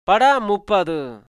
படம் 30.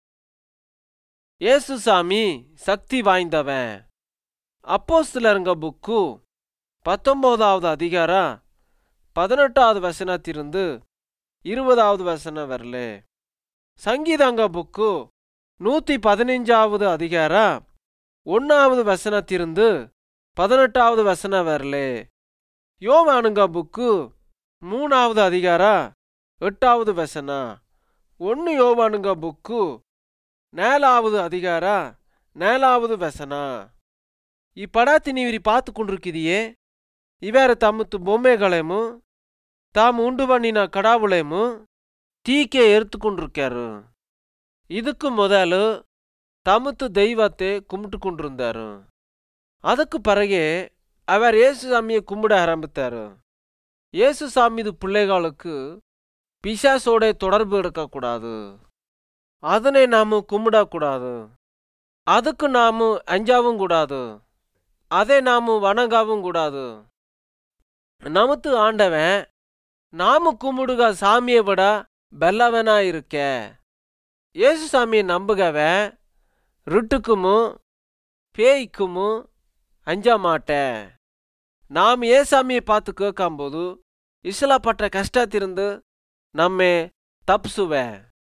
ஏசுசாமி சக்தி வாய்ந்தவன். அப்போஸ்தலருங்க புக்கு 19வது அதிகாரம் 18வது வசனத்திலிருந்து 20வது வசனம் வரலே. சங்கீதங்க புக்கு 115வது அதிகாரம் 1வது வசனத்திலிருந்து 18வது வசனம் வரலே. யோவானுங்க புக்கு 3வது அதிகாரம் 8வது வசனம். 1 யோவானுங்க புக்கு 4வது அதிகாரம் 4வது வசனம். ಈ ಪಡಾತಿ ನೀವಿರಿ ಪಾತು ಕೊಂಡಿರುಕ್ಕಿದೆಯೇ? ಇವ್ಯಾರ ತಮ್ಮತ್ತು ಬೊಮ್ಮೆಗಳೇಮು ತಾವು ಉಂಡು ಬಣ್ಣಿನ ಕಡಾವುಳೇಮು ತೀಕೆ ಎರ್ತುಕೊಂಡಿರುಕ್ಕಾರು. ಇದಕ್ಕೂ ಮೊದಲು ತಮ್ಮತ್ತು ದೈವತೆ ಕುம்பிட்டுಕೊಂಡಿருந்தாரு. ಅದಕ್ಕೂ பிறகு அவர் இயேசுசாமியை கும்பிட ஆரம்பித்தாரு. இயேசுசாமி பிள்ளைகளுக்கு பிசாசோட தொடர்பு எடுக்கக்கூடாது. அதனை நாம கும்பிடக்கூடாது. அதுக்கு நாம அஞ்சாவும் கூடாது. அதை நாம வணங்கவும் கூடாது. நமத்து ஆண்டவன் நாம கும்பிடுக சாமியை விட பெல்லவனா இருக்க. இயேசுசாமியை நம்புகவன் ருட்டுக்குமு பேய்க்குமு அஞ்ச மாட்டேன். நாம் ஏசாமியை பார்த்து கேட்கும்போது இசலப்பட்ட கஷ்டத்திலிருந்து நம்மை தப்பிசுவேன்.